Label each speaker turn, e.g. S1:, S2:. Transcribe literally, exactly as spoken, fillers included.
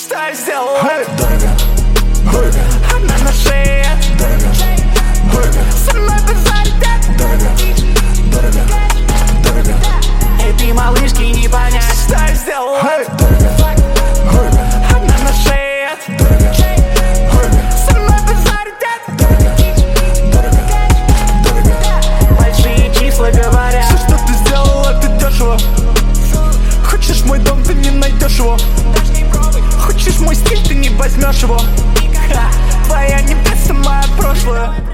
S1: Что я сделал?
S2: Дорого, дорого,
S1: Она на шее.
S2: дорого, дорого,
S1: Со мной базарит.
S2: дорого, дорого, дорого,
S1: Этой малышки не понять. Что я сделал?
S2: дорого, дорого,
S1: Она на шее.
S2: дорого, дорого,
S1: Со мной базарит.
S2: дорого, дорого, дорого.
S1: Большие числа говорят.
S3: Все, что ты сделал, это дешево. Хочешь мой дом, ты не найдешь его. Хочешь мой стиль, ты не возьмешь его.
S1: Ха, твоя невеста, мое прошлое.